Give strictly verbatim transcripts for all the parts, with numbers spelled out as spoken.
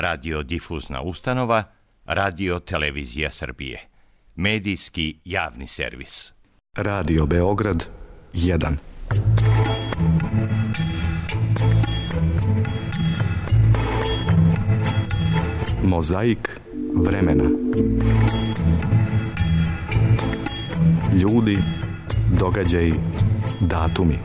radiodifuzna ustanova, Radio Televizija Srbije, medijski javni servis. Radio Beograd jedan. Mozaik vremena. Ljudi, događaji, datumi.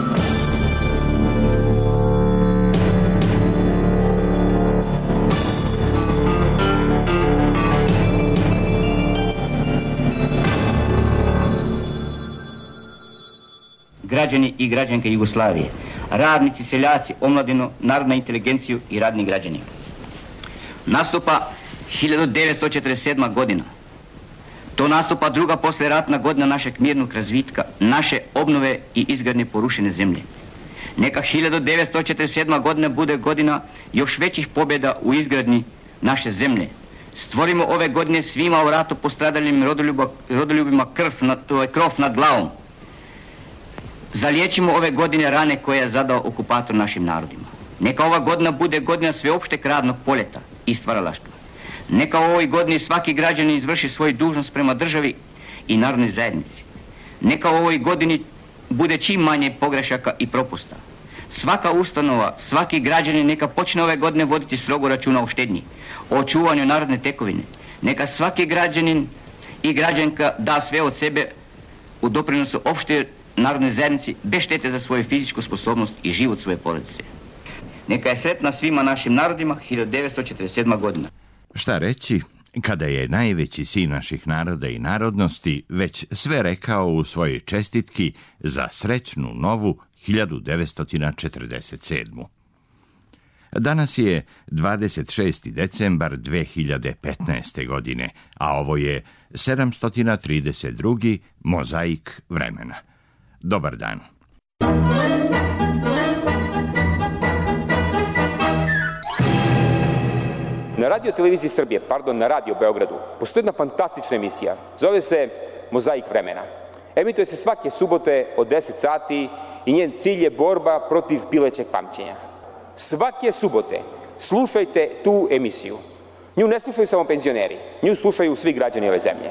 Građani i građanke Jugoslavije, radnici, seljaci, omladino, narodna inteligenciju i radni građani. Nastupa hiljadu devetsto četrdeset sedma godina. To nastupa druga posleratna godina našeg mirnog razvitka, naše obnove i izgradnje porušene zemlje. Neka hiljadu devetsto četrdeset sedma godina bude godina još većih pobjeda u izgradnji naše zemlje. Stvorimo ove godine svima u ratu postradalim rodoljubima krv nad, krov nad glavom. Zaliječimo ove godine rane koje je zadao okupator našim narodima. Neka ova godina bude godina sveopšteg radnog poljeta i stvaralaštva. Neka u ovoj godini svaki građanin izvrši svoju dužnost prema državi i narodnoj zajednici. Neka u ovoj godini bude čim manje pogrešaka i propusta. Svaka ustanova, svaki građanin neka počne ove godine voditi strogo računa o štednji, o očuvanju narodne tekovine. Neka svaki građanin i građanka da sve od sebe u doprinosu opšte narodnoj zajednici bez štete za svoju fizičku sposobnost i život svoje porodice. Neka je sretna svima našim narodima hiljadu devetsto četrdeset sedma godina. Šta reći kada je najveći sin naših naroda i narodnosti već sve rekao u svojoj čestitki za srećnu novu hiljadu devetsto četrdeset sedmu. Danas je dvadeset šesti decembar dve hiljade petnaeste. godine, a ovo je sedamsto trideset drugi mozaik vremena. Dobar dan. Na Radio Televiziji Srbije, pardon, na Radio Beogradu, postoji jedna fantastična emisija. Zove se Mozaik vremena. Emituje se svake subote od deset sati i njen cilj je borba protiv pilećeg pamćenja. Svake subote slušajte tu emisiju. Nju ne slušaju samo penzioneri, nju slušaju svi građani ove zemlje.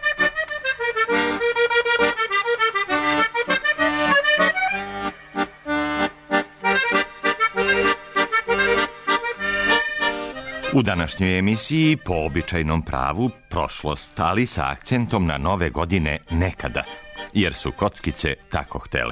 U današnjoj emisiji po običajnom pravu prošlost, ali sa akcentom na nove godine nekada, jer su kockice tako htele.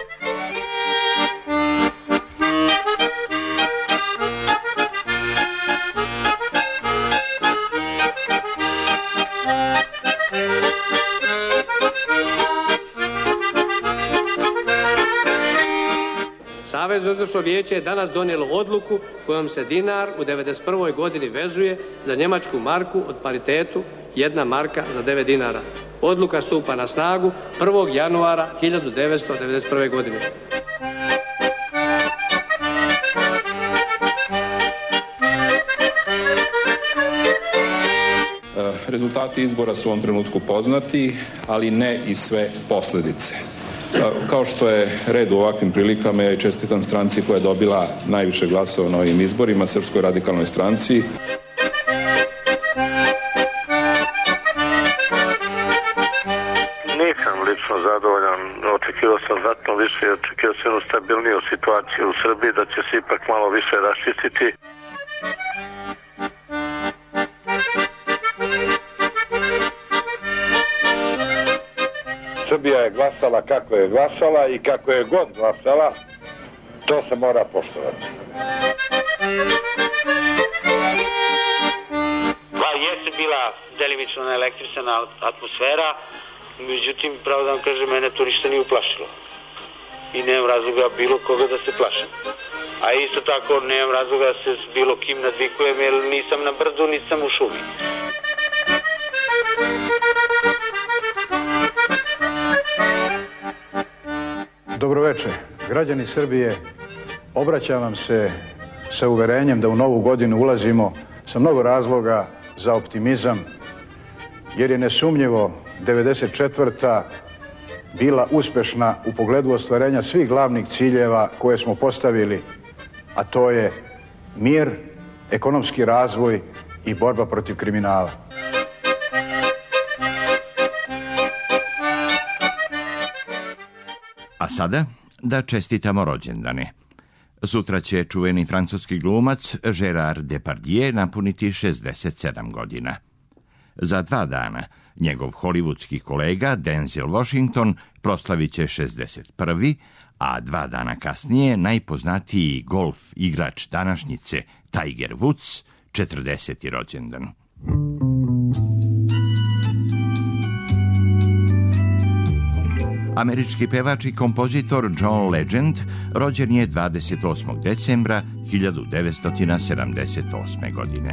Savezno izvršno vijeće je danas donijelo odluku kojom se dinar u devedeset prvoj godini vezuje za njemačku marku od paritetu jedna marka za devet dinara. Odluka stupa na snagu prvog januara hiljadu devetsto devedeset prve. godine. Rezultati izbora su u ovom trenutku poznati, ali ne i sve posljedice. Kao što je red u ovakvim prilikama, ja i čestitam stranci koja je dobila najviše glasova na ovim izborima, Srpskoj radikalnoj stranci. Nisam lično zadovoljan, očekivao sam znatno više, očekivao sam jednu stabilniju situaciju u Srbiji, da će se ipak malo više raščistiti. Srbija je glasala kako je glasala i kako je god glasala, to se mora poštovati. Pa jeste bila delimično naelektrisana atmosfera, međutim, pravo da vam kažem, mene to ništa nije uplašilo. I nemam razloga bilo koga da se plašim. A isto tako nemam razloga da se s bilo kim nadvikujem, jer nisam na brdu, nisam u šumi. Dobroveče, građani Srbije, obraćam vam se sa uverenjem da u novu godinu ulazimo sa mnogo razloga za optimizam, jer je nesumnjivo devedeset četvrta bila uspešna u pogledu ostvarenja svih glavnih ciljeva koje smo postavili, a to je mir, ekonomski razvoj i borba protiv kriminala. A sada da čestitamo rođendane. Sutra će čuveni francuski glumac Gérard Depardieu napuniti šezdeset sedam godina. Za dva dana njegov hollywoodski kolega Denzel Washington proslavit će šezdeset prvi, a dva dana kasnije najpoznatiji golf igrač današnjice Tiger Woods, četrdeseti rođendan. Američki pevač i kompozitor John Legend rođen je dvadeset osmog decembra hiljadu devetsto sedamdeset osme. godine.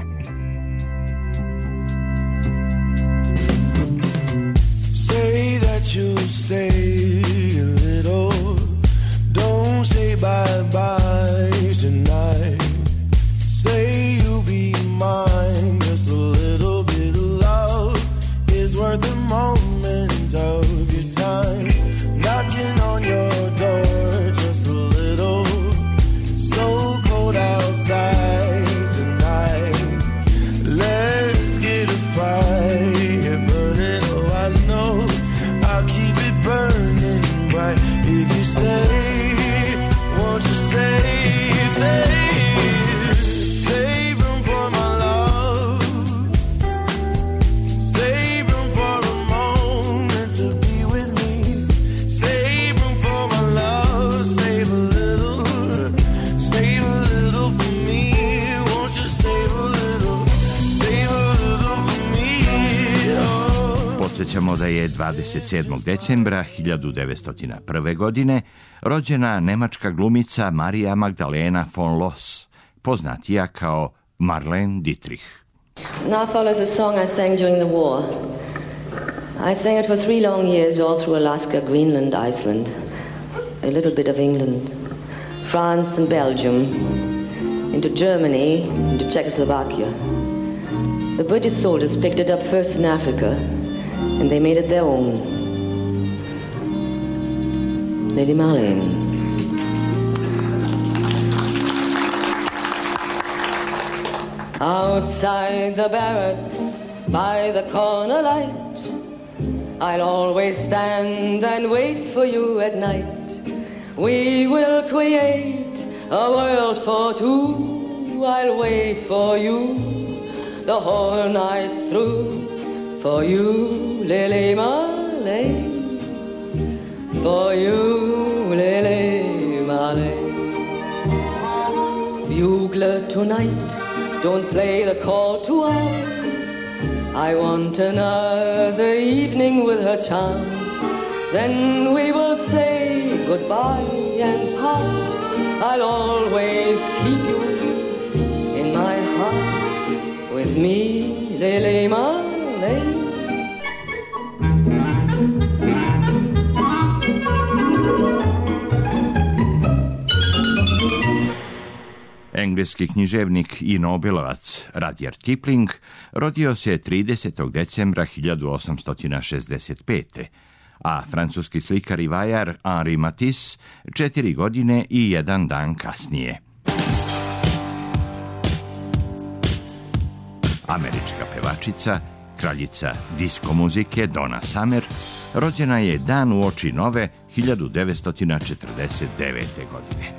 Say that you'll stay a little, don't say bye-bye tonight. Say you'll be mine, just a little bit of love is worth a moment of your time. Knocking on your door, just a little, so cold outside tonight. Let's get a fire burning, oh I know I'll keep it burning bright. If you stay, won't you stay, stay? Podsjećamo da je dvadeset sedmog decembra hiljadu devetsto prve. godine rođena nemačka glumica Marija Magdalena von Loos, poznatija kao Marlene Dietrich. Now follows a song I sang during the war. I sang it for three long years all through Alaska, Greenland, Iceland, a little bit of England, France and Belgium, into Germany, into Czechoslovakia. The British soldiers picked it up first in Africa, and they made it their own. Lady Marlene. Outside the barracks, by the corner light, I'll always stand and wait for you at night. We will create a world for two. I'll wait for you the whole night through. For you, Lily Marlene, for you, Lily Marlene. Bugler tonight, don't play the call to arms. I want another evening with her charms. Then we will say goodbye and part. I'll always keep you in my heart. With me, Lily Marlene. Engleski književnik i nobelovac Rudyard Kipling rodio se tridesetog decembra hiljadu osamsto šezdeset pete. a francuski slikar i vajar Henri Matisse četiri godine i jedan dan kasnije. Američka pevačica, kraljica disko muzike Donna Summer, rođena je dan uoči nove hiljadu devetsto četrdeset devete. godine.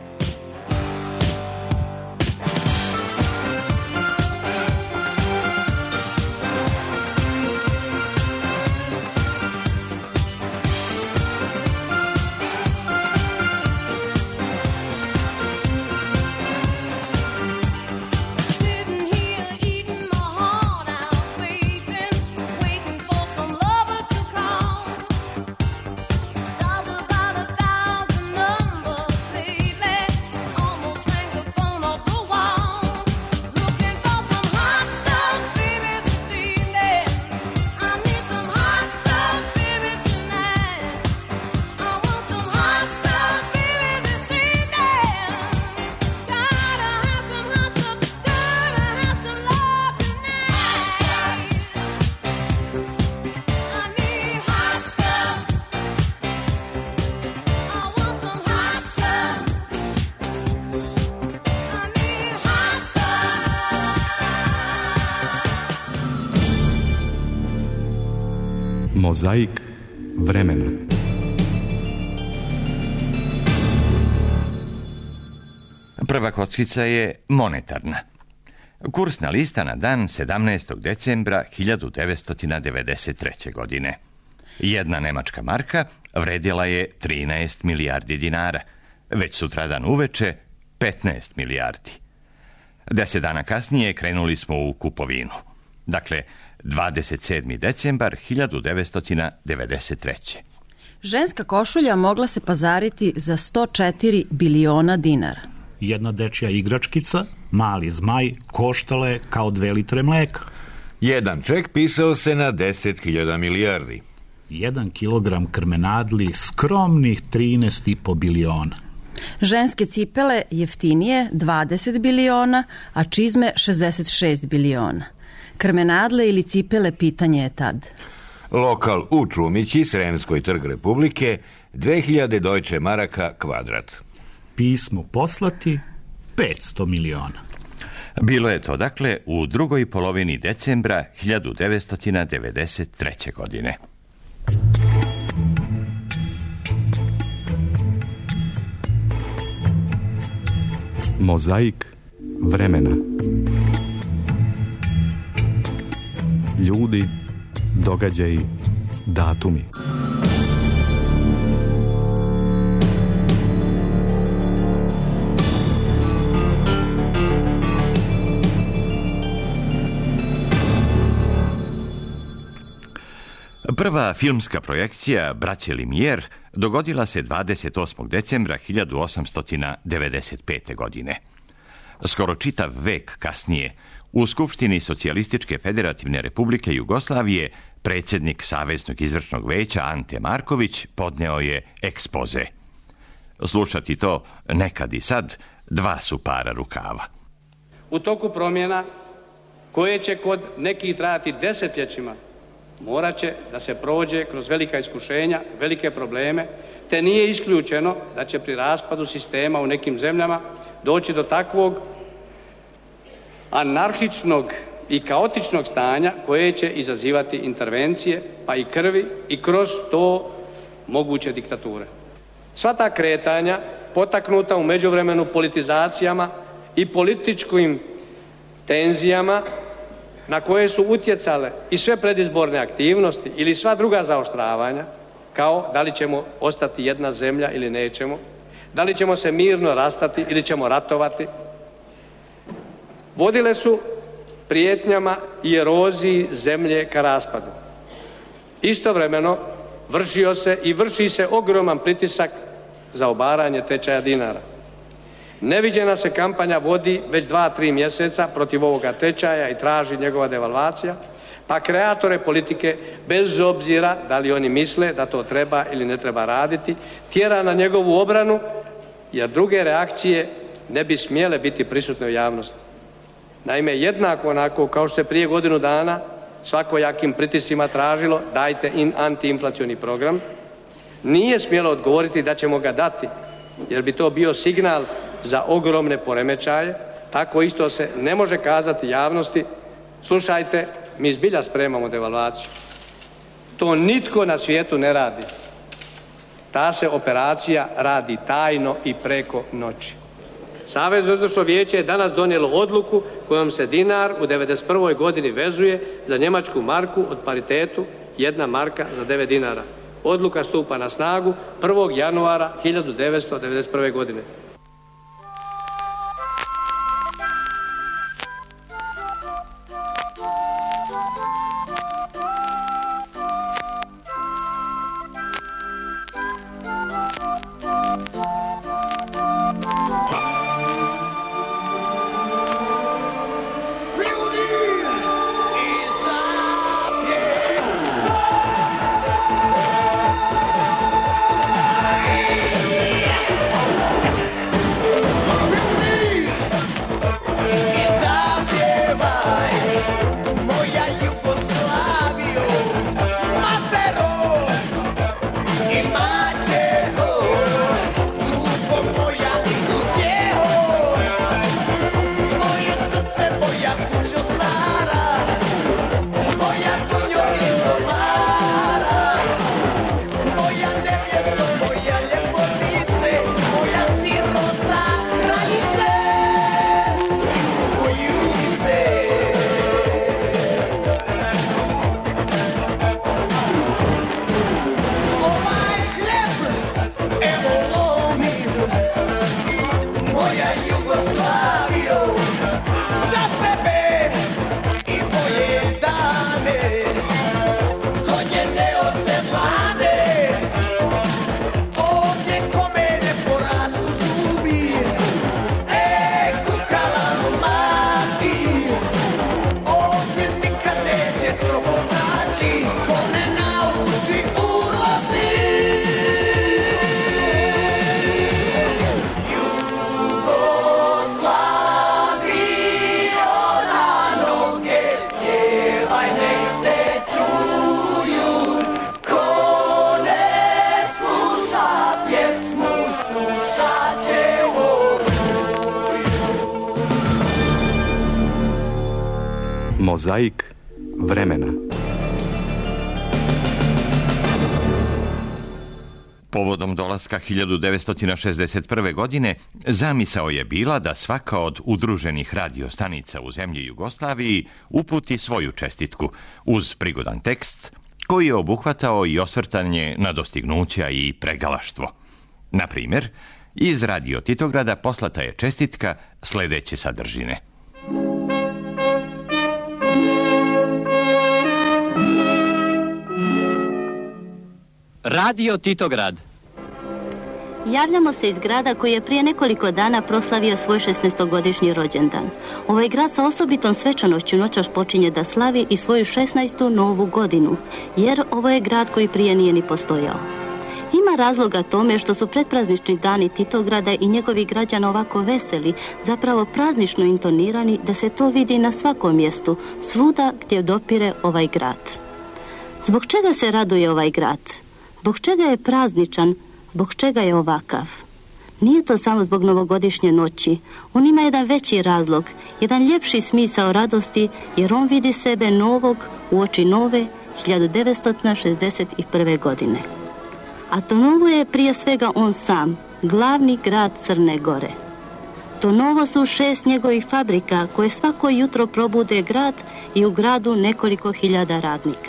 Talk about a thousand numbers lately. Mozaik vremena. Prva kockica je monetarna. Kursna lista na dan sedamnaestog decembra hiljadu devetsto devedeset treće. godine. Jedna nemačka marka vredjela je trinaest milijardi dinara, već sutradan uveče petnaest milijardi. Deset dana kasnije krenuli smo u kupovinu. Dakle, dvadeset sedmi decembar hiljadu devetsto devedeset treće. Ženska košulja mogla se pazariti za sto četiri biliona dinara. Jedna dečja igračkica, mali zmaj, koštala je kao dve litre mleka. Jedan ček pisao se na deset hiljada milijardi. Jedan kilogram krmenadli, skromnih trinaest i po biliona. Ženske cipele jeftinije dvadeset biliona, a čizme šezdeset šest biliona. Krmenadle ili cipele pitanje je tad. Lokal u Čumići, Sremskoj trg Republike, dve hiljade Deutsche maraka kvadrat. Pismo poslati petsto miliona. Bilo je to, dakle, u drugoj polovini decembra hiljadu devetsto devedeset treće. godine. Mozaik vremena. Ljudi, događaji, datumi. Prva filmska projekcija Braće Lumière dogodila se dvadeset osmog decembra hiljadu osamsto devedeset pete. godine. Skoro čitav vek kasnije, u Skupštini Socijalističke federativne republike Jugoslavije, predsjednik Saveznog izvršnog veća Ante Marković podneo je ekspoze. Slušati to nekad i sad, dva su para rukava. U toku promjena, koje će kod nekih trajati desetljećima, morat će da se prođe kroz velika iskušenja, velike probleme, te nije isključeno da će pri raspadu sistema u nekim zemljama doći do takvog anarhičnog i kaotičnog stanja koje će izazivati intervencije, pa i krvi i kroz to moguće diktature. Sva ta kretanja, potaknuta u međuvremenu politizacijama i političkim tenzijama, na koje su utjecale i sve predizborne aktivnosti ili sva druga zaoštravanja, kao da li ćemo ostati jedna zemlja ili nećemo, da li ćemo se mirno rastati ili ćemo ratovati, vodile su prijetnjama i eroziji zemlje ka raspadu. Istovremeno vršio se i vrši se ogroman pritisak za obaranje tečaja dinara. Neviđena se kampanja vodi već dva, tri mjeseca protiv ovoga tečaja i traži njegova devalvacija, pa kreatore politike, bez obzira da li oni misle da to treba ili ne treba raditi, tjera na njegovu obranu, jer druge reakcije ne bi smjele biti prisutne u javnosti. Naime, jednako onako kao što se prije godinu dana svakojakim pritiscima tražilo dajte in antiinflacioni program, nije smjelo odgovoriti da ćemo ga dati, jer bi to bio signal za ogromne poremećaje. Tako isto se ne može kazati javnosti, slušajte, mi zbilja spremamo devalvaciju. To nitko na svijetu ne radi. Ta se operacija radi tajno i preko noći. Savezno izvršno vijeće je danas donijelo odluku kojom se dinar u devedeset prvoj godini vezuje za njemačku marku od paritetu jedna marka za devet dinara. Odluka stupa na snagu prvog januara hiljadu devetsto devedeset prve. godine. Mozaik vremena. Povodom dolaska hiljadu devetsto šezdeset prve. godine zamisao je bila da svaka od udruženih radiostanica u zemlji Jugoslaviji uputi svoju čestitku uz prigodan tekst koji je obuhvatao i osvrtanje na dostignuća i pregalaštvo. Na primjer, iz Radio Titograda poslata je čestitka sljedeće sadržine. Radio Titograd. Javljamo se iz grada koji je prije nekoliko dana proslavio svoj šesnaestogodišnji rođendan. Ovaj grad sa osobitom svečanošću noćas počinje da slavi i svoju šesnaestu novu godinu, jer ovo je grad koji prije nije ni postojao. Ima razloga tome što su predpraznični dani Titograda i njegovih građana ovako veseli, zapravo praznično intonirani, da se to vidi na svakom mjestu, svuda gdje dopire ovaj grad. Zbog čega se raduje ovaj grad? Zbog čega je prazničan? Zbog čega je ovakav? Nije to samo zbog novogodišnje noći. On ima jedan veći razlog, jedan ljepši smisao radosti, jer on vidi sebe novog u oči nove hiljadu devetsto šezdeset prve. godine. A to novo je prije svega on sam, glavni grad Crne Gore. To novo su šest njegovih fabrika koje svako jutro probude grad i u gradu nekoliko hiljada radnika.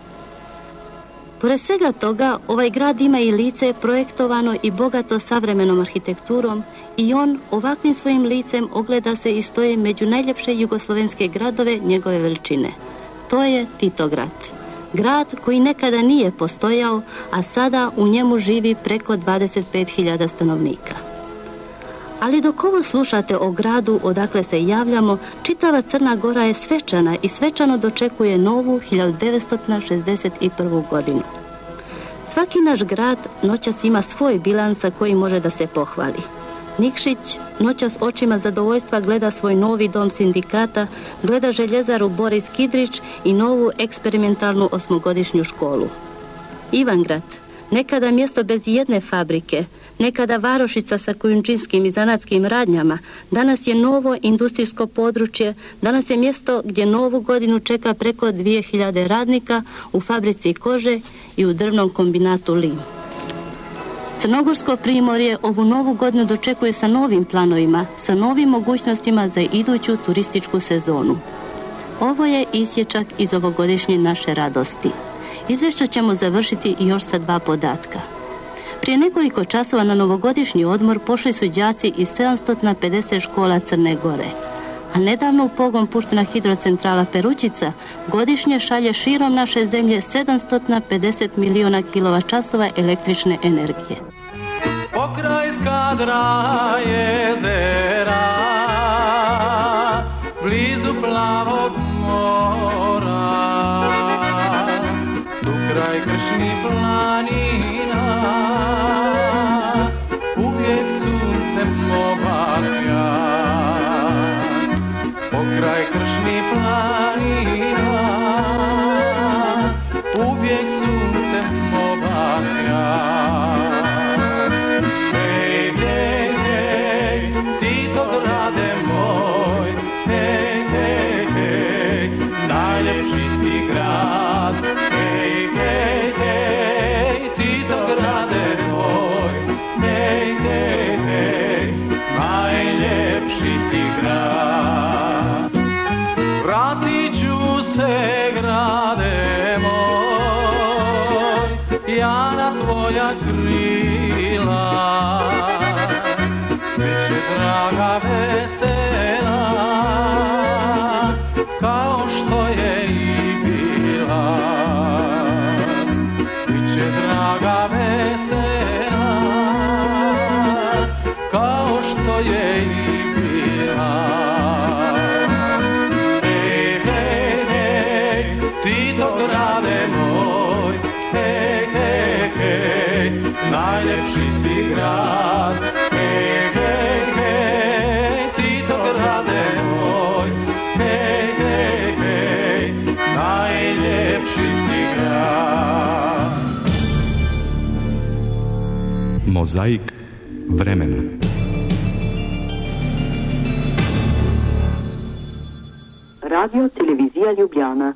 Pored svega toga, ovaj grad ima i lice projektovano i bogato savremenom arhitekturom i on ovakvim svojim licem ogleda se i stoji među najljepše jugoslovenske gradove njegove veličine. To je Titograd. Grad koji nekada nije postojao, a sada u njemu živi preko dvadeset pet hiljada stanovnika. Ali dok ovo slušate o gradu odakle se javljamo, čitava Crna Gora je svečana i svečano dočekuje novu hiljadu devetsto šezdeset prvu. godinu. Svaki naš grad noćas ima svoj bilans sa kojim može da se pohvali. Nikšić noćas očima zadovoljstva gleda svoj novi dom sindikata, gleda željezaru Boris Kidrić i novu eksperimentalnu osmogodišnju školu. Ivangrad, nekada mjesto bez jedne fabrike, nekada varošica sa kojundžinskim i zanatskim radnjama, danas je novo industrijsko područje, danas je mjesto gdje novu godinu čeka preko dvije hiljade radnika u fabrici kože i u drvnom kombinatu Lim. Crnogorsko primorje ovu novu godinu dočekuje sa novim planovima, sa novim mogućnostima za iduću turističku sezonu. Ovo je isječak iz ovogodišnje naše radosti. Izvješća ćemo završiti još sa dva podatka. Prije nekoliko časova na novogodišnji odmor pošli su đaci iz sedamsto pedeset škola Crne Gore. A nedavno u pogon puštena hidrocentrala Perućica godišnje šalje širom naše zemlje sedamsto pedeset miliona kilovat časova električne energije. Pokraj Skadra jezera, blizu plavog mora, tu kraj kršni planina, uvijek suncem obasja. Pokraj kršni planina, uvijek suncem obasja. Hej, hej, hej, Titograde moj, hej, hej, hej, najljepši si grad. Hej, hej, hej, Titograde moj, hej, hej, hej, najljepši si grad. Vratit ću se, grade moj, ja na tvoja krila, biće draga vesela, kao što je i bila. Biće draga vesela, kao što je i bila. Hej, hej, hej, Titograde moj, hej, hej, hej, najljepši si grad. Hej, hej, hej, Titograde moj, hej, hej, hej, najljepši si grad. Mozaik vremena. Radio Televizija Ljubljana.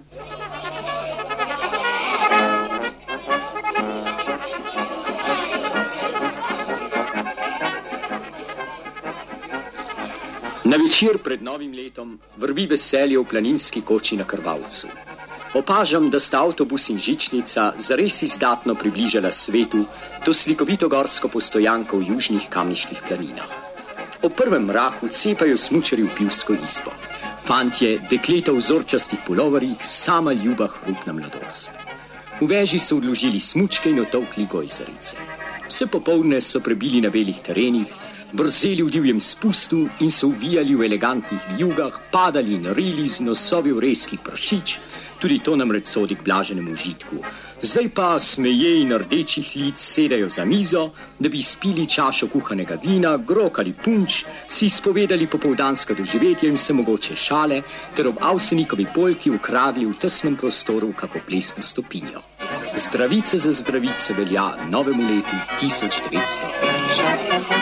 Na večer pred novim letom vrvi veselje v planinski koči na Krvavcu. Opažam, da sta avtobus in žičnica zares izdatno približala svetu to slikovito gorsko postojanko v južnih kamniških planinah. O prvem mraku cepajo smučarji v pivsko izbo. Fantje, dekleta v vzorčastih puloverjih, sama ljuba hrupna mladost. V veži so odložili smučke in otovkli gojzarice. Vse popoldne so prebili na belih terenih, brzeli v divjem spustu in se uvijali v elegantnih vijugah, padali in rili z nosovi v reskih prašič, tudi to namreč sodi k blaženemu užitku. Zdaj pa smeje in rdečih lic sedajo za mizo, da bi spili čašo kuhanega vina, grokali punč, si spovedali popoldanska doživetja in se mogoče šale, ter ob Avsenikovi polki ukradli v tesnem prostoru kako plesno stopinjo. Zdravice za zdravice velja novemu letu tisoč devetsto šestdeset.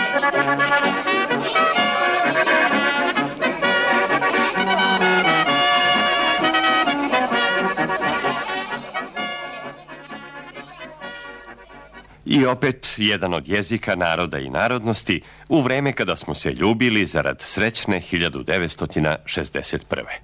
I opet jedan od jezika naroda i narodnosti u vreme kada smo se ljubili zarad srećne hiljadu devetsto šezdeset prve.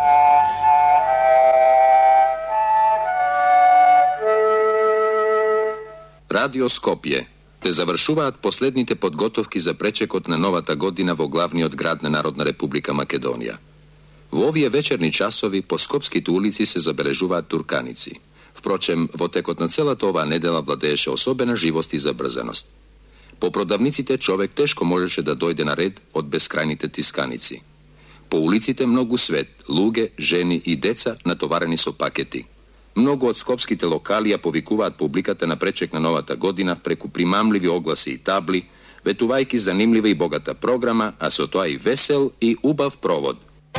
Radio Skopje te završuvat poslednite podgotovki za prečekot na novata godina vo glavni od gradna Narodna Republika Makedonija. V ovije večerni časovi po Skopskit ulici se zabeležuvat Turkanici. Впрочем, во текот на целата оваа недела владееше особена живост и забрзаност. По продавниците човек тешко можеше да дојде на ред од бескрајните тисканици. По улиците многу свет, луѓе, жени и деца натоварени со пакети. Многу од скопските локали ја повикуваат публиката на пречек на новата година преку примамливи огласи и табли, ветувајки занимлива и богата програма, а со тоа и весел и убав провод.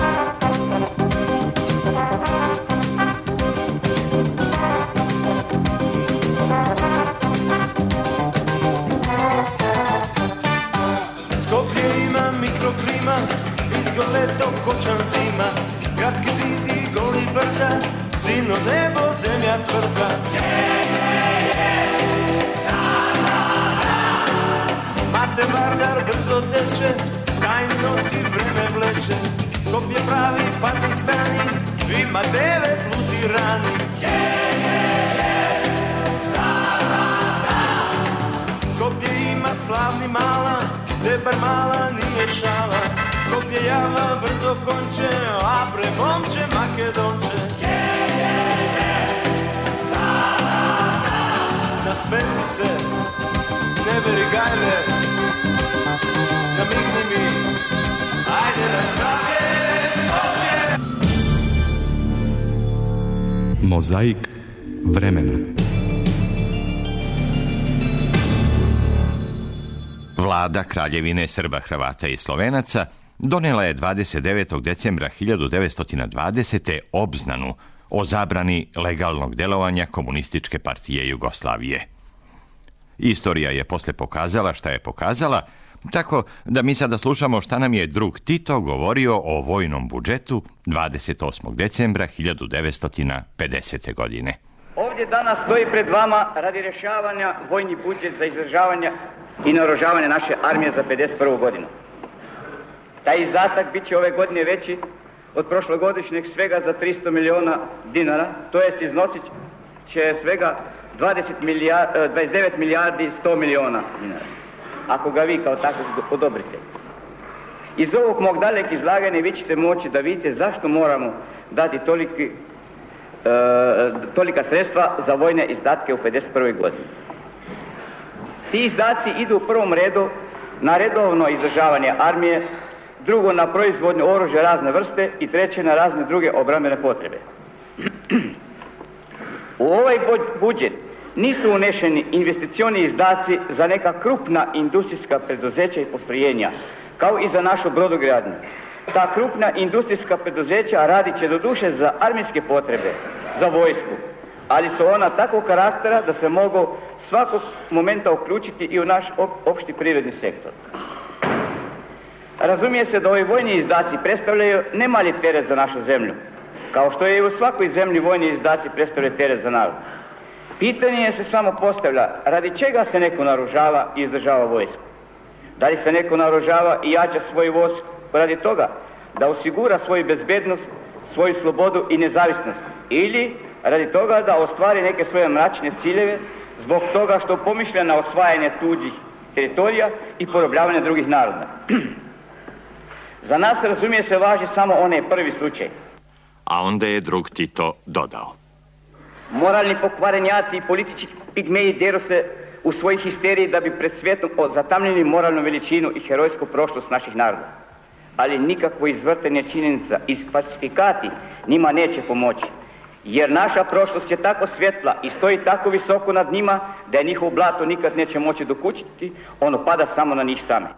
Leto, kočan zima, gradski zidi, goli brda, sino nebo, zemlja tvrda. Je, je, je, da, da, da. Mate Vardar brzo teče, tajni nosi vreme vleče. Skopje pravi Pakistani, ima devet ludi rani. Je, je, je, da, da, da. Skopje ima slavni mala, debar mala nije šala. Skopje java brzo konče, a pre momče Makedonče. Je, je, je, da, da, da. Nasmeni se, ne veri gajle, namigni mi, ajde na zdravlje Skopje. Mozaik vremena. Vlada Kraljevine Srba, Hrvata i Slovenaca donela je dvadeset devetog decembra hiljadu devetsto dvadesete. obznanu o zabrani legalnog delovanja Komunističke partije Jugoslavije. Istorija je posle pokazala šta je pokazala, tako da mi sada slušamo šta nam je drug Tito govorio o vojnom budžetu dvadeset osmog decembra hiljadu devetsto pedesete. godine. Ovdje danas stoji pred vama radi rješavanja vojni budžet za izdržavanje i naoružavanje naše armije za pedeset prvu. godinu. Taj izdatak bit će ove godine veći od prošlogodišnjeg svega za tristo miliona dinara, to jest iznosit će svega dvadeset milijardi, dvadeset devet milijardi sto miliona dinara, ako ga vi kao tako odobrite. Iz ovog mog dalek izlaganja vi ćete moći da vidite zašto moramo dati toliki, e, tolika sredstva za vojne izdatke u pedeset prvoj. godini. Ti izdaci idu u prvom redu na redovno izdržavanje armije, drugo na proizvodnju oružja razne vrste i treće na razne druge obrambene potrebe. U ovaj budžet nisu unešeni investicioni izdaci za neka krupna industrijska preduzeća i postrojenja, kao i za našu brodogradnju. Ta krupna industrijska preduzeća radit će do duše za armijske potrebe, za vojsku, ali su ona takvog karaktera da se mogu svakog momenta uključiti i u naš opšti privredni sektor. Razumije se da ovi vojni izdaci predstavljaju nemali teret za našu zemlju, kao što je i u svakoj zemlji vojni izdaci predstavljaju teret za narod. Pitanje se samo postavlja, radi čega se neko naoružava i izdržava vojsku? Da li se neko naoružava i jača svoju vojsku radi toga da osigura svoju bezbednost, svoju slobodu i nezavisnost, ili radi toga da ostvari neke svoje mračne ciljeve zbog toga što pomišlja na osvajanje tuđih teritorija i porobljavanje drugih naroda? Za nas, razumije se, važi samo onaj prvi slučaj. A onda je drug Tito dodao. Moralni pokvarenjaci i politički pigmeji deru se u svojoj histeriji da bi pred svijetom zatamnili moralnu veličinu i herojsku prošlost naših naroda. Ali nikakvo izvrtenje činjenica i falsifikati njima neće pomoći. Jer naša prošlost je tako svjetla i stoji tako visoko nad njima da je njihovo blato nikad neće moći dokućiti, ono pada samo na njih same.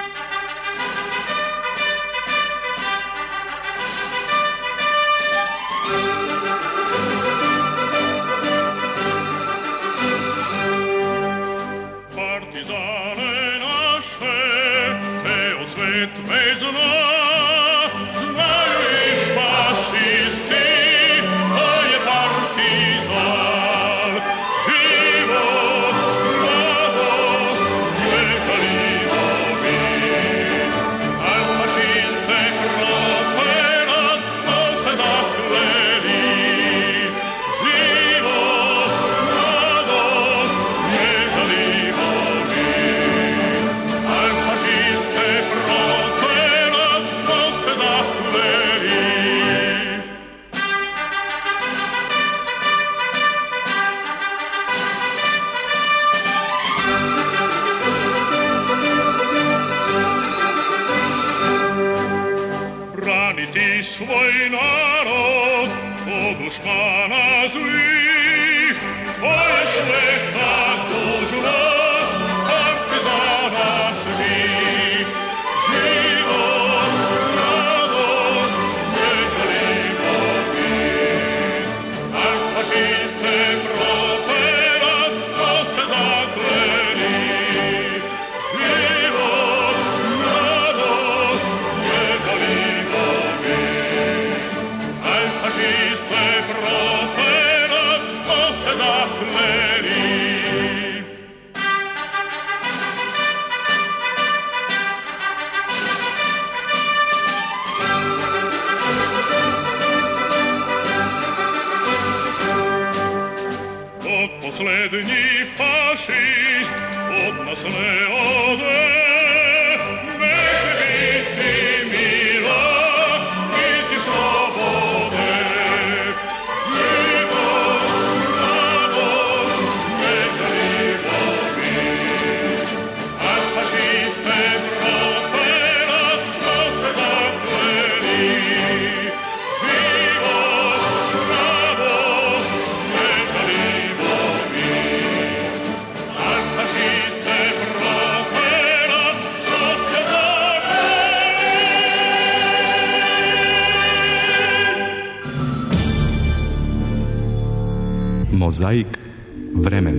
Mozaik vremena.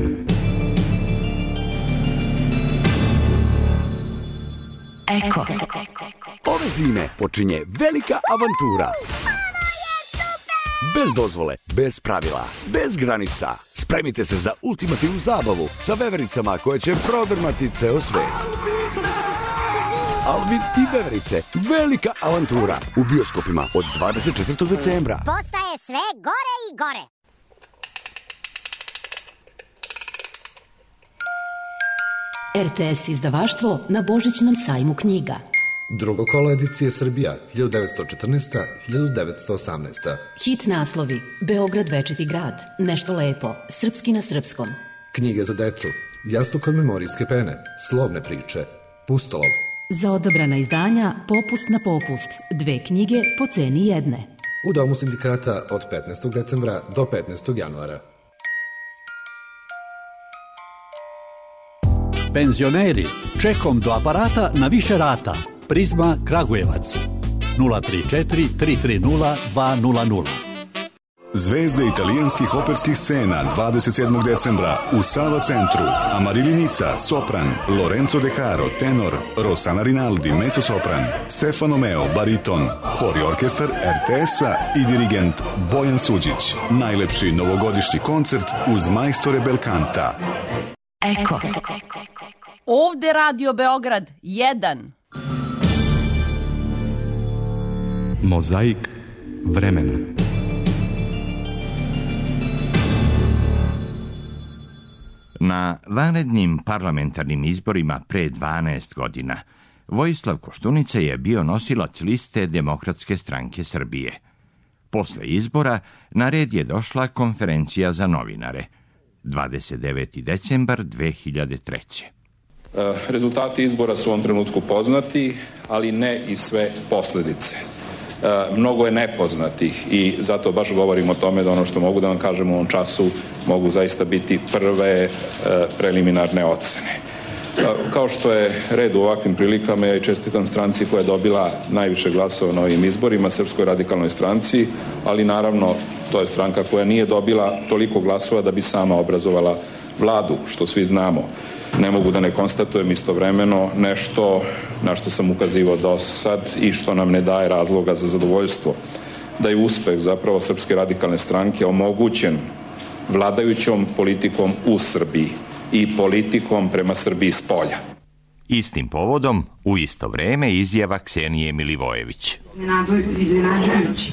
Eko. Ove zime počinje velika avantura. Bez dozvole, bez pravila, bez granica. Spremite se za ultimativnu zabavu sa vevericama koje će prodrmati ceo svet. Alvin i veverice, velika avantura u bioskopima od dvadeset četvrtog decembra. Postaje sve gore i gore. R T S izdavaštvo na Božićnom sajmu knjiga. Drugo kolo edicije Srbija, hiljadu devetsto četrnaesta do hiljadu devetsto osamnaesta. Hit naslovi: Beograd večiti grad, Nešto lepo, Srpski na srpskom. Knjige za decu, Jastuk od memorijske pene, Slovne priče, Pustolov. Za odabrana izdanja Popust na popust, dve knjige po ceni jedne. U Domu sindikata od petnaestog decembra do petnaestog januara. Penzioneri, čekom do aparata na više rata. Prizma Kragujevac. nula tri četiri tri tri nula dva nula nula. Zvezde italijanskih operskih scena dvadeset sedmog decembra u Sava centru. Amarilli Nica, sopran, Lorenzo De Caro, tenor, Rossana Rinaldi, mezzosopran, Stefano Meo, bariton, hor i orkestar er te es-a i dirigent Bojan Suđić. Najlepši novogodišnji koncert uz majstore Belkanta. Eko. Ovde Radio Beograd jedan. Mozaik vremena. Na vanrednim parlamentarnim izborima pre dvanaest godina Vojislav Koštunica je bio nosilac liste Demokratske stranke Srbije. Posle izbora na red je došla konferencija za novinare. dvadeset deveti decembar dve hiljade treće. Rezultati izbora su u ovom trenutku poznati, ali ne i sve posledice. Mnogo je nepoznatih i zato baš govorim o tome da ono što mogu da vam kažem u ovom času mogu zaista biti prve preliminarne ocene. Kao što je red u ovakvim prilikama, ja i čestitam stranci koja je dobila najviše glasova na ovim izborima, Srpskoj radikalnoj stranci, ali naravno to je stranka koja nije dobila toliko glasova da bi sama obrazovala vladu, što svi znamo. Ne mogu da ne konstatujem istovremeno nešto na što sam ukazivao do sad i što nam ne daje razloga za zadovoljstvo. Da je uspeh zapravo Srpske radikalne stranke omogućen vladajućom politikom u Srbiji i politikom prema Srbiji s polja. Istim povodom, u isto vreme, izjava Ksenije Milivojević. Iznenađujući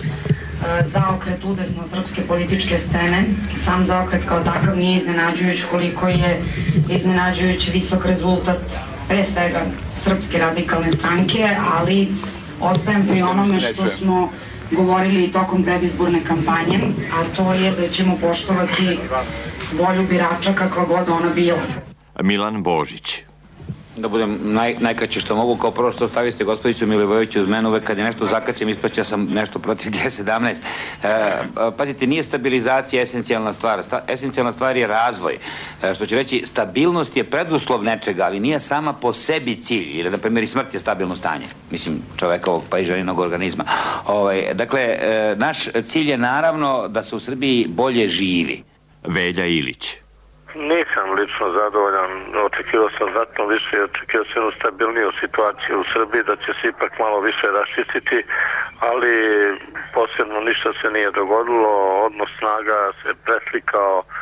zaokret udesno srpske političke scene. Sam zaokret kao takav nije iznenađujući, koliko je iznenađujući visok rezultat pre svega Srpske radikalne stranke, ali ostajem pri onome što smo govorili tokom predizborne kampanje, a to je da ćemo poštovati volju birača kakva god ona bila. Milan Božić. Da budem naj, najkraće što mogu, kao prvo što staviste gospodicu Milivojeviću uz mene, uvek kad je nešto zakačem ispaća sam nešto protiv G sedamnaest. E, pazite, nije stabilizacija esencijalna stvar. Sta, esencijalna stvar je razvoj. E, što će reći, stabilnost je preduslov nečega, ali nije sama po sebi cilj. Ili, na primjer, i smrt je stabilno stanje. Mislim, čovekovog pa i ženinog organizma. Ovaj, dakle, e, naš cilj je naravno da se u Srbiji bolje živi. Velja Ilić. Nisam lično zadovoljan, očekivao sam znatno više i očekivao sam jednu stabilniju situaciju u Srbiji, da će se ipak malo više raščistiti, ali posebno ništa se nije dogodilo, odnos snaga se preslikao e,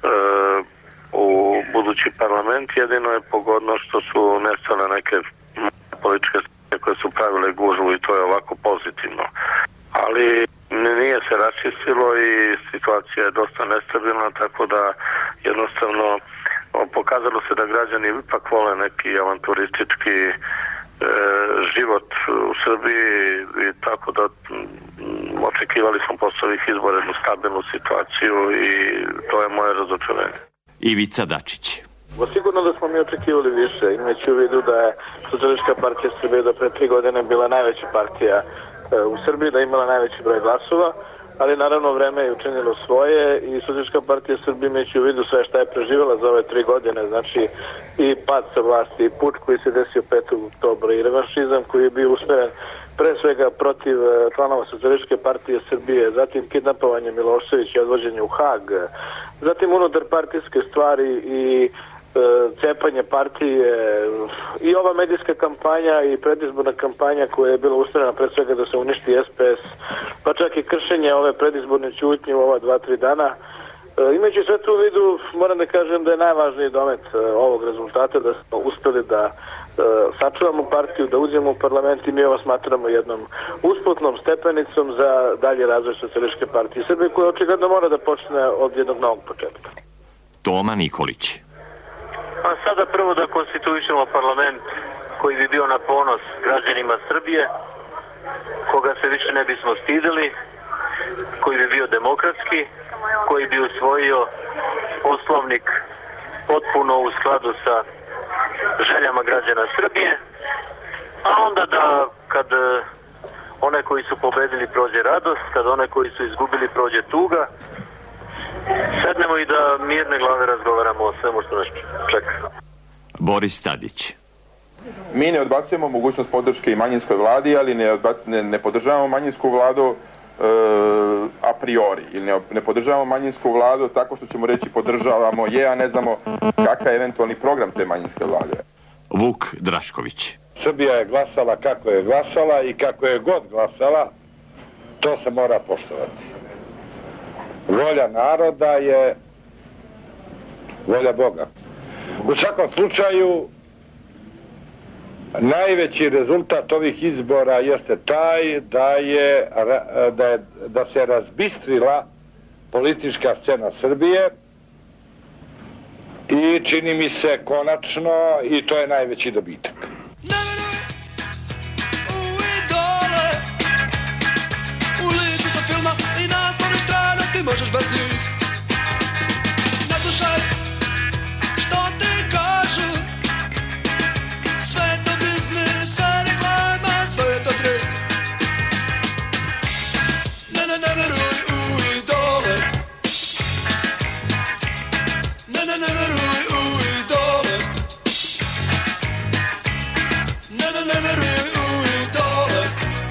u budući parlament, jedino je pogodno što su nestale neke političke strane koje su pravile gužvu i to je ovako pozitivno. Ali nije se raščistilo i situacija je dosta nestabilna, tako da jednostavno pokazalo se da građani ipak vole neki avanturistički e, život u Srbiji i tako da m, očekivali smo posle ovih izbora jednu stabilnu situaciju i to je moje razočarenje. Ivica Dačić. Bo sigurno da smo mi očekivali više, imajući u vidu da je Socijalistička partija Srbije do pre tri godine bila najveća partija u Srbiji, da je imala najveći broj glasova, ali naravno vreme je učinilo svoje i Socijalistička partija Srbije, imajući u vidu sve šta je preživjela za ove tri godine, znači i pad sa vlasti, i puč koji se desio petog oktobra i revanšizam koji je bio usmeren pre svega protiv članova Socijalističke partije Srbije, zatim kidnapovanje Miloševića i odvođenje u Hag, zatim unutar partijske stvari i cepanje partije i ova medijska kampanja i predizborna kampanja koja je bila usmjerena pre svega da se uništi es pe es, pa čak i kršenje ove predizborne ćutnje u ova dva, tri dana. E, imajući sve to u vidu, moram da kažem da je najvažniji domet e, ovog rezultata da smo uspeli da e, sačuvamo partiju, da uđemo u parlament i mi ovo smatramo jednom usputnom stepenicom za dalje razvoj Socijalističke partije Srbije koja očigledno mora da počne od jednog novog početka. Toma Nikolić. A sada prvo da konstituišemo parlament koji bi bio na ponos građanima Srbije, koga se više ne bismo stideli, koji bi bio demokratski, koji bi usvojio poslovnik potpuno u skladu sa željama građana Srbije, a onda da kad one koji su pobedili prođe radost, kad one koji su izgubili prođe tuga, sednemo i da mirne glave razgovaramo o svemu što nas čeka. Boris Tadić. Mi ne odbacujemo mogućnost podrške i manjinskoj vladi, ali ne, odbac, ne, ne podržavamo manjinsku vladu a priori, ili ne, ne podržavamo manjinsku vladu tako što ćemo reći podržavamo je, a ne znamo kakav je eventualni program te manjinske vlade. Vuk Drašković. Srbija je glasala kako je glasala i kako je god glasala, to se mora poštovati. Volja naroda je volja Boga. U svakom slučaju, najveći rezultat ovih izbora jeste taj da je, da je da se razbistrila politička scena Srbije i čini mi se konačno i to je najveći dobitak. U licu sa filma i naslovne strane ti možeš bez njih. Ne slušaj što ti kažu, sve je to biznis, sve reklama, sve je to trik. Ne, ne, ne veruj u idole. Ne, ne, ne veruj u idole. Ne, ne, ne veruj u idole.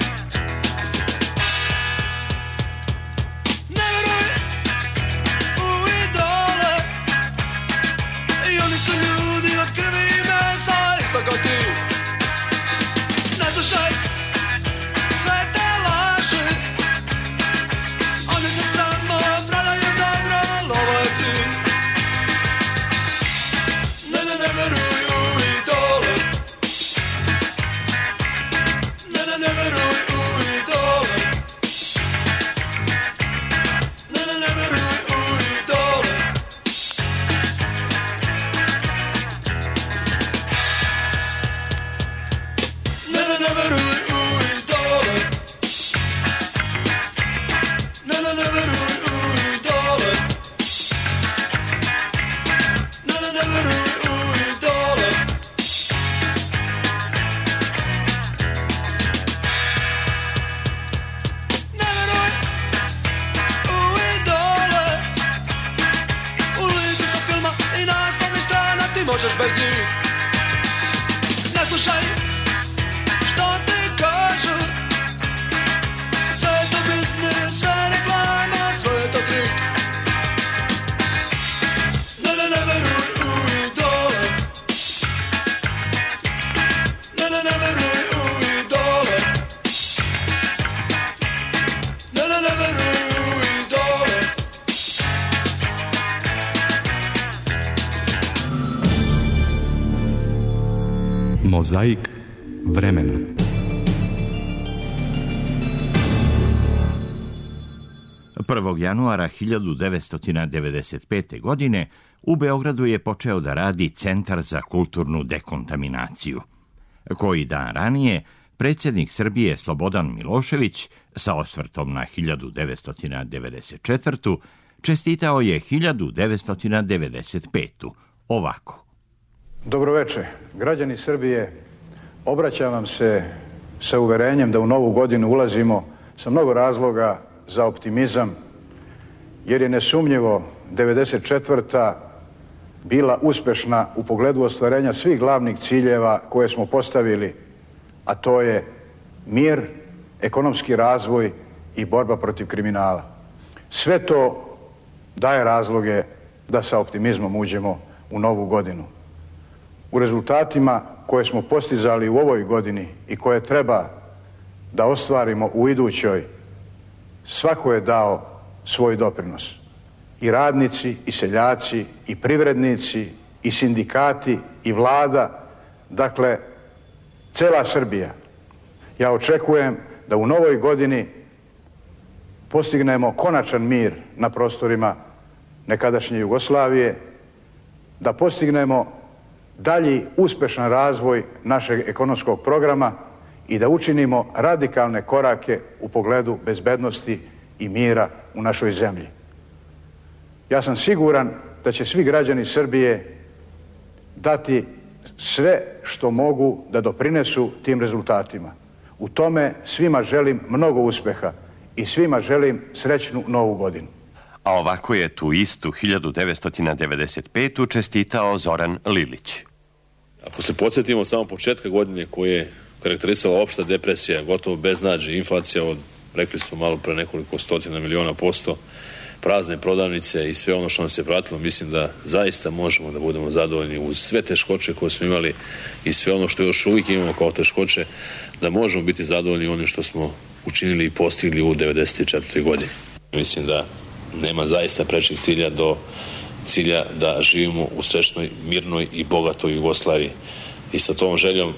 Ne veruj u idole. I oni su ljudi od krvi i mesa, isto kao ti. Ne slušaj sve te laži, oni se samo prodaju dobro, lovo je cilj. Ne, ne, ne veruj u idole. Ne, ne, ne veruj u idole. Ne, ne, ne veruj u idole. Ne, ne, ne veruj u idole. Ne, ne, ne veruj u idole. Ne, ne, ne veruj u idole. Ne veruj u idole. U licu sa filma i naslovnih strana ti možeš bez njih. Ne slušaj što ti kažu, sve je to biznis, sve je reklama, sve je to trik. Ne, ne, ne veruj u idole. Ne, ne, ne veruj u idole. Ne, ne, ne veruj u idole. Mozaik vremena. prvog januara hiljadu devetsto devedeset pete. godine u Beogradu je počeo da radi Centar za kulturnu dekontaminaciju. Koji dan ranije predsjednik Srbije Slobodan Milošević sa osvrtom na hiljadu devetsto devedeset četvrtu. čestitao je hiljadu devetsto devedeset petu. ovako. Dobroveče, građani Srbije, obraćam vam se sa uverenjem da u novu godinu ulazimo sa mnogo razloga za optimizam, jer je nesumnjivo devedeset četvrta bila uspešna u pogledu ostvarenja svih glavnih ciljeva koje smo postavili, a to je mir, ekonomski razvoj i borba protiv kriminala. Sve to daje razloge da sa optimizmom uđemo u novu godinu. U rezultatima koje smo postizali u ovoj godini i koje treba da ostvarimo u idućoj, svako je dao svoj doprinos. I radnici, i seljaci, i privrednici, i sindikati, i vlada, dakle, cela Srbija. Ja očekujem da u novoj godini postignemo konačan mir na prostorima nekadašnje Jugoslavije, da postignemo dalji uspešan razvoj našeg ekonomskog programa i da učinimo radikalne korake u pogledu bezbednosti i mira u našoj zemlji. Ja sam siguran da će svi građani Srbije dati sve što mogu da doprinesu tim rezultatima. U tome svima želim mnogo uspeha i svima želim srećnu novu godinu. A ovako je tu istu hiljadu devetsto devedeset petu. čestitao Zoran Lilić. Ako se podsjetimo samo početka godine koje je karakterisala opšta depresija, gotovo beznađe, inflacija od rekli smo malo pre nekoliko stotina miliona posto, prazne prodavnice i sve ono što nam se pratilo, mislim da zaista možemo da budemo zadovoljni uz sve teškoće koje smo imali i sve ono što još uvijek imamo kao teškoće, da možemo biti zadovoljni onim što smo učinili i postigli u devedeset četvrtoj godini. Mislim da nema zaista prečih cilja do cilja da živimo u srećnoj, mirnoj i bogatoj Jugoslaviji. I sa tom željom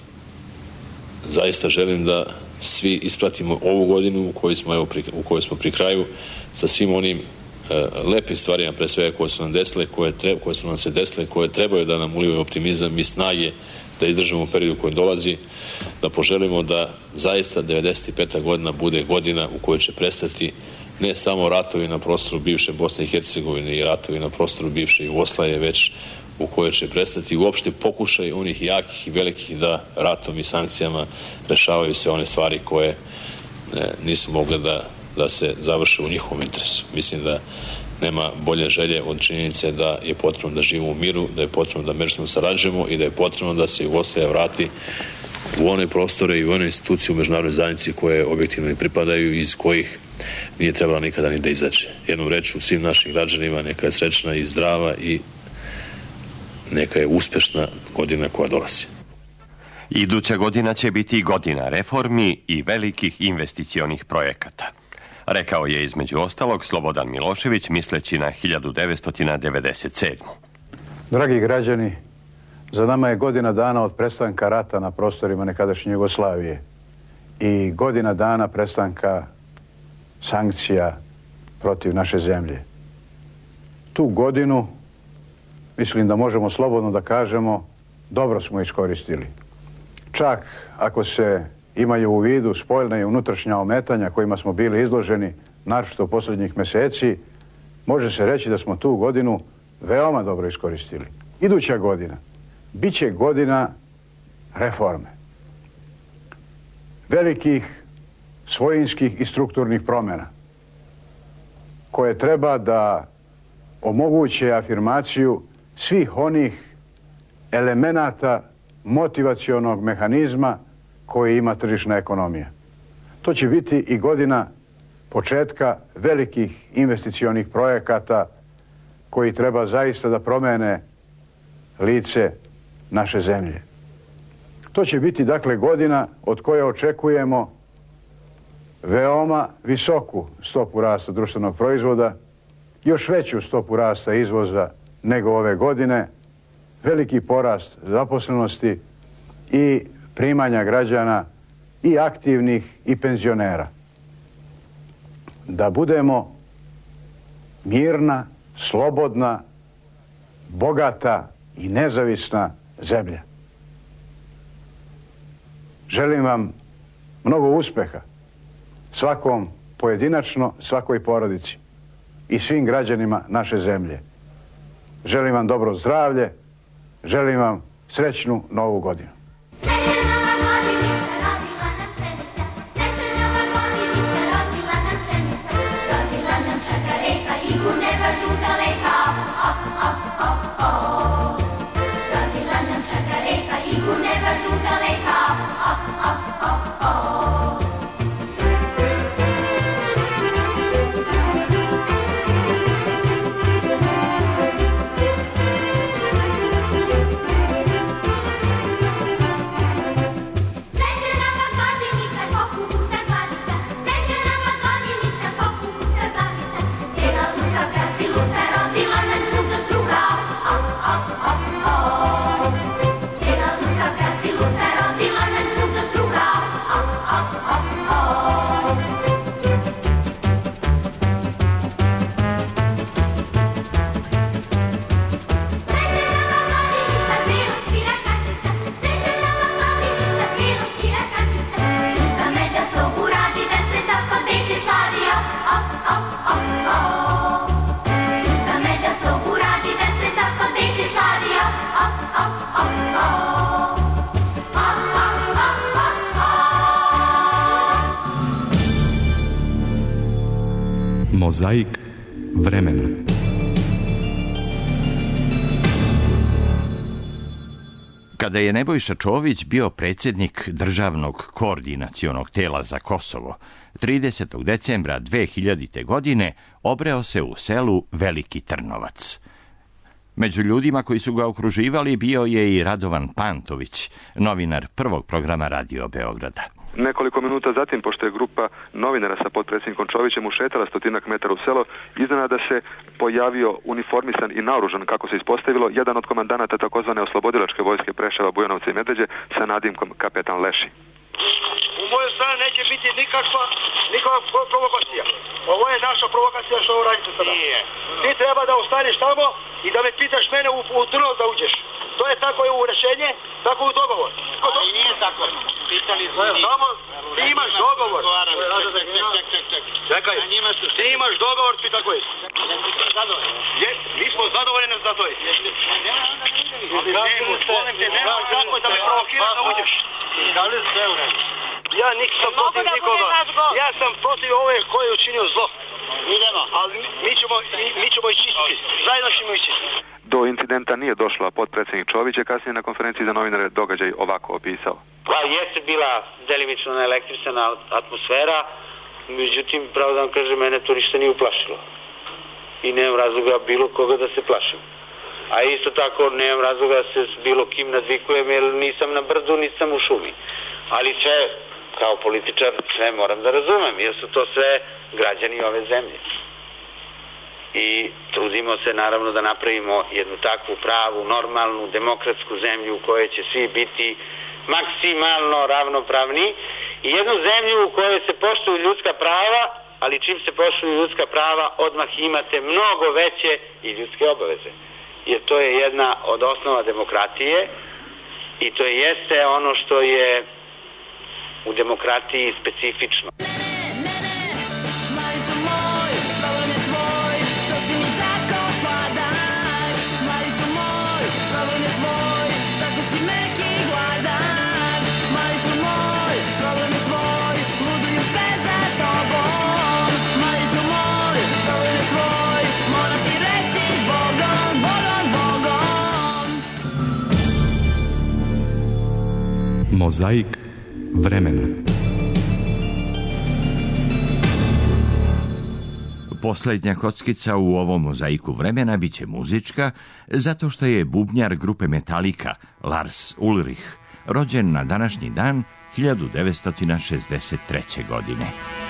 zaista želim da svi ispratimo ovu godinu u kojoj smo, evo, pri, u kojoj smo pri kraju sa svim onim e, lepim stvarima pre svega koje su nam desile, koje, treba, koje su nam se desile, koje trebaju da nam ulivaju optimizam i snage da izdržimo u periodu koji dolazi, da poželimo da zaista devedeset peta godina bude godina u kojoj će prestati ne samo ratovi na prostoru bivše Bosne i Hercegovine i ratovi na prostoru bivše Jugoslavije, već u kojoj će prestati uopšte pokušaj onih jakih i velikih da ratom i sankcijama rešavaju sve one stvari koje e, nisu mogle da, da se završe u njihovom interesu. Mislim da nema bolje želje od činjenice da je potrebno da živimo u miru, da je potrebno da međusobno sarađujemo i da je potrebno da se Jugoslavija vrati u one prostore i u one institucije u međunarodnoj zajednici koje objektivno i pripadaju i iz kojih nije trebala nikada ni da izađe. Jednom rečju svim našim građanima neka je srećna i zdrava i neka je uspešna godina koja dolazi. Iduća godina će biti godina reformi i velikih investicionih projekata. Rekao je između ostalog Slobodan Milošević misleći na hiljadu devetsto devedeset sedmu. Dragi građani, za nama je godina dana od prestanka rata na prostorima nekadašnje Jugoslavije i godina dana prestanka sankcija protiv naše zemlje. Tu godinu, mislim da možemo slobodno da kažemo, dobro smo iskoristili. Čak ako se imaju u vidu spoljna i unutrašnja ometanja kojima smo bili izloženi, naročito u posljednjih mjeseci, može se reći da smo tu godinu veoma dobro iskoristili. Iduća godina bit će godina reforme. Velikih svojinskih i strukturnih promjena koje treba da omoguće afirmaciju svih onih elemenata motivacionog mehanizma koji ima tržišna ekonomija. To će biti i godina početka velikih investicionih projekata koji treba zaista da promene lice naše zemlje. To će biti dakle godina od koje očekujemo veoma visoku stopu rasta društvenog proizvoda, još veću stopu rasta izvoza nego ove godine, veliki porast zaposlenosti i primanja građana i aktivnih i penzionera. Da budemo mirna, slobodna, bogata i nezavisna zemlja. Želim vam mnogo uspeha svakom pojedinačno, svakoj porodici i svim građanima naše zemlje. Želim vam dobro zdravlje, želim vam srećnu novu godinu. Mozaik vremena. Kada je Nebojša Čović bio predsjednik Državnog koordinacionog tela za Kosovo, tridesetog decembra dve hiljadite. godine obreo se u selu Veliki Trnovac. Među ljudima koji su ga okruživali bio je i Radovan Pantović, novinar prvog programa Radio Beograda. Nekoliko minuta zatim, pošto je grupa novinara sa potpredsjednikom Čovićem ušetala stotinak metara u selo, iznenada se pojavio uniformisan i naoružan, kako se ispostavilo, jedan od komandanata takozvane oslobodilačke vojske Preševa, Bujanovca i Medveđe sa nadimkom kapetan Leši. U moju stranu neće biti nikakva, nikakva provokacija. Ovo je naša provokacija što ovo radite sada. Nije. Ti treba da ostaniš tamo i da me pitaš mene u, u Trnov da uđeš. To je tako je u rešenje, tako u dogovor. Ali nije tako. Pitali smo mi. Samo ti imaš dogovor. Čekaj, ti imaš dogovor, ti tako je. Je, mi smo zadovoljeni za to. Ali molim te, nema tako da me provokiraš da uđeš. Da li sve u redu? Ja nisam protiv nikoga. Ja sam protiv ove koje je učinio zlo. Idemo. Ali mi ćemo, mi ćemo iščistiti. Zajedno ćemo iščistiti. Do incidenta nije došlo, a potpredsjednik Čović je kasnije na konferenciji za novinare događaj ovako opisao. Pa jeste bila delimično naelektrisana atmosfera, međutim, pravo da vam kažem, mene to ništa nije uplašilo. I nemam razloga bilo koga da se plašim. A isto tako nemam razloga da se s bilo kim nadvikujem, jer nisam na brdu, nisam u šumi. Ali sve, kao političar, sve moram da razumem, jer su to sve građani ove zemlje. I trudimo se naravno da napravimo jednu takvu pravu, normalnu, demokratsku zemlju u kojoj će svi biti maksimalno ravnopravni i jednu zemlju u kojoj se poštuju ljudska prava, ali čim se poštuju ljudska prava odmah imate mnogo veće i ljudske obaveze. Jer to je jedna od osnova demokratije i to jeste ono što je u demokratiji specifično. Mozaik vremena. Posljednja kockica u ovom mozaiku vremena biće muzička, zato što je bubnjar grupe Metallica, Lars Ulrich, rođen na današnji dan hiljadu devetsto šezdeset treće. godine.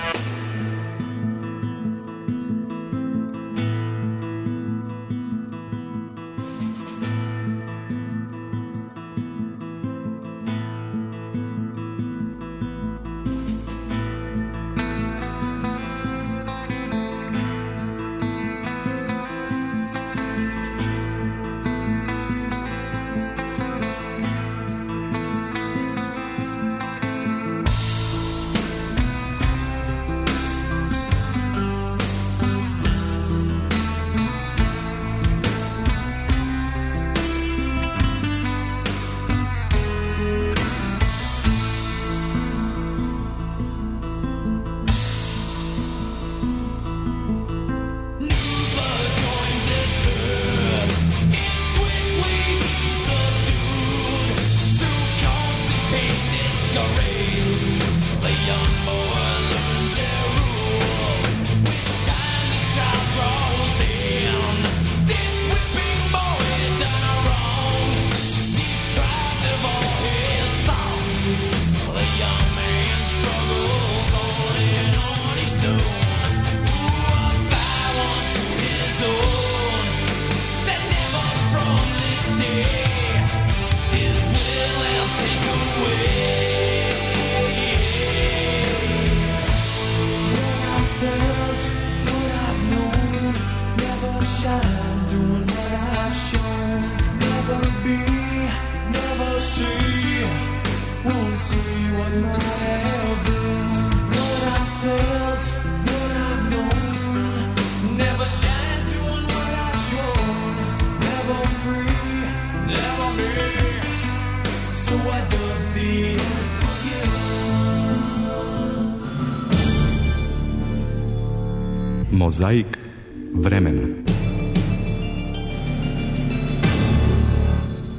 Mozaik vremena.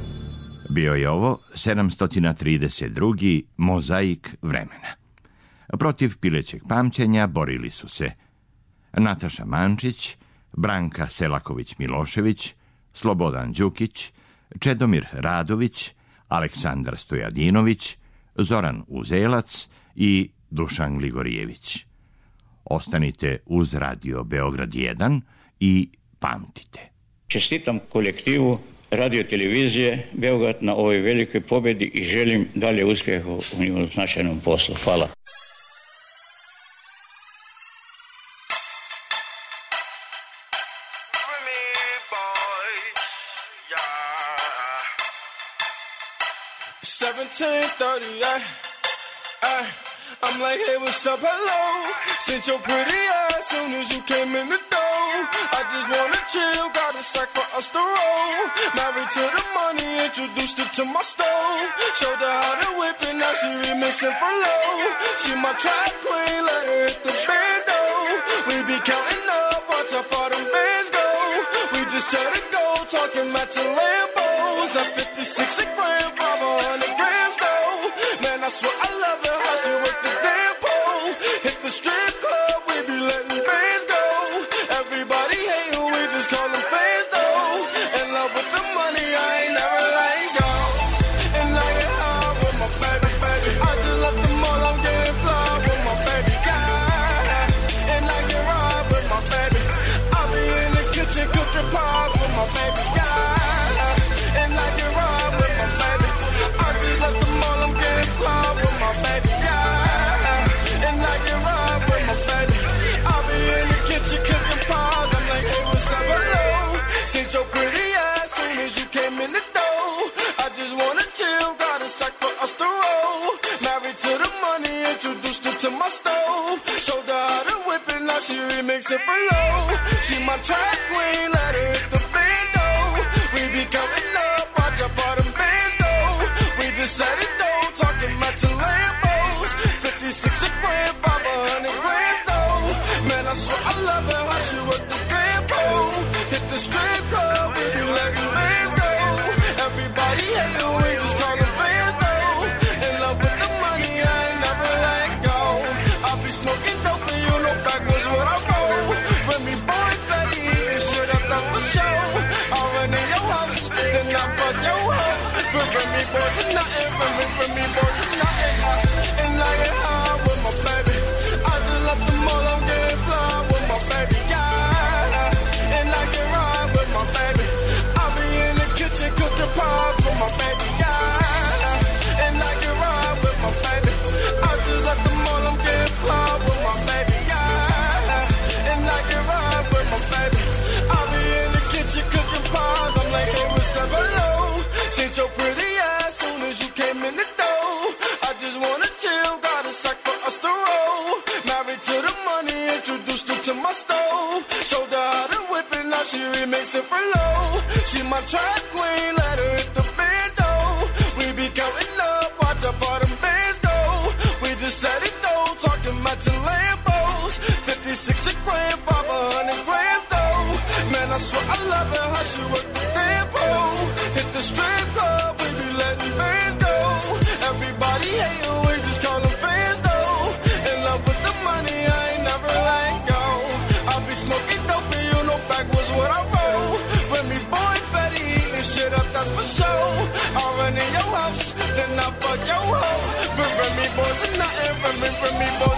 Bio je ovo sedamsto trideset drugi mozaik vremena. Protiv pilećeg pamćenja borili su se Nataša Mančić, Branka Selaković-Milošević, Slobodan Đukić, Čedomir Radović, Aleksandar Stojadinović, Zoran Uzelac i Dušan Gligorijević. Ostanite uz Radio Beograd jedan i pamtite. Čestitam kolektivu radio televizije Beograd na ovoj velikoj pobjedi i želim dalje uspjeha u njihovom značajnom poslu. Hvala. seventeen thirty-eight, ay, I'm like, hey, what's up, hello? Sent your pretty ass soon as you came in the door. I just wanna chill, got a sack for us to roll. Married to the money, introduced her to my stove. Showed her how to whip it, now she remixing for low. She my track queen, let her hit the bando. We be counting up, watch how far them bands go. We just set a goal, talking matching Lambos. At fifty-six a gram, five hundred grams though. Man, I swear I love her, how she work the damn pole. Hit the strip club, we be letting bands go. Everybody hate who we just call them fans though. In love with the money, I ain't never let go. And like it hard with my baby, baby. I just left them all, I'm getting fly with my baby, yeah. And like it hard with my baby. I'll be in the kitchen cooking pies with my baby, yeah. And like it hard with my baby. I just left them all, I'm getting fly with my baby, yeah. And like it hard with my baby. I'll be in the kitchen cooking pies. I'm like, hey, what's up, hello? Seen your pretty ass soon as you came in the door. I just wanna chill, got a sack for us to roll. Married to the money, introduced her to my stove. Showed her how to whip it, now she remixing for low. She my track queen, let her hit the bando. We be counting up, watch how far them bands go. We just set it though, talking matching Lambos. fifty-six a gram, five hundred grams though. Man, I swear I love her, how she work the damn pole. Hit the strip club, we be letting bands go. Everybody hate her, we just call them fans though. In love with the money, I ain't never let go. I be smoking dope and you know backwards what I roll. Remy boy, Betty, eating shit up, that's for sure. I'll run in your house, then I fuck your hoe. But Remy boys are nothing, Remy, Remy boys are nothing. And like it hard with my baby. I just left them all, I'm getting fly with my baby, yeah. And like it hard with my baby. I'll be in the kitchen cooking pies with my baby, yeah. And like it hard with my baby. I just left them all, I'm getting fly with my baby, yeah. And like it hard with my baby. I'll be in the kitchen cooking pies. I'm like, hey, what's up, hello? Seen your pretty ass soon as you came in the door. I just wanna chill, got a sack for us to roll. Married to the money, introduced her to my stove. Showed her how to whip it, now she remixing for low. She my track queen, let her hit the bando. We be counting up, watch how far them bands go. We just set it though, talking matching Lambos. fifty-six a gram, five hundred grams though. Man, I swear I love her, how she work the damn pole. Hit the strip club, we be letting bands go. Everybody hate her, we just call them fans though. In love with the money, I ain't never let go. I be smoking dope and you know backwards what I roll. Remy boy, Betty, eating shit up, that's for sure. I'll run in your house, then I fuck your hoe. But Remy boys are nothing, Remy, Remy boys.